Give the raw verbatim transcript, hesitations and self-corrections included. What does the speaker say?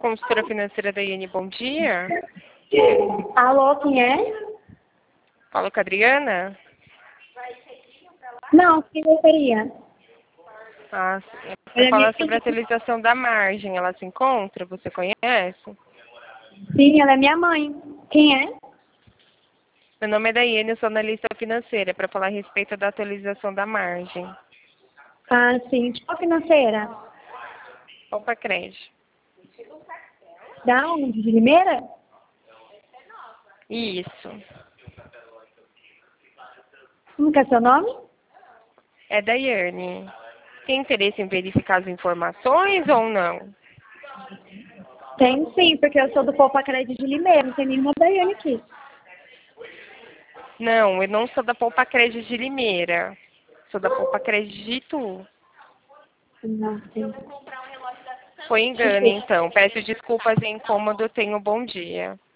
consultora financeira da I N, bom dia. Alô, quem é? Falo com a Adriana? Não, quem gostaria? Ah, Ela você é fala minha sobre a mãe. atualização da margem. Ela se encontra? Você conhece? Sim, ela é minha mãe. Quem é? Meu nome é Daiane, eu sou analista financeira, para falar a respeito da atualização da margem. Ah, sim. Qual financeira? Opa, crédito. Da onde? De Limeira? Isso. Como que é seu nome? É Daiane. Tem interesse em verificar as informações ou não? Tem sim, porque eu sou do Poupa Crédito de Limeira. Não tem nenhuma Daiane aqui. Não, eu não sou da Poupa Crédito de Limeira. Sou da Poupa Crédito de Itu. Não, sim. Foi engano, então. Peço desculpas em incômodo. Tenha um bom dia.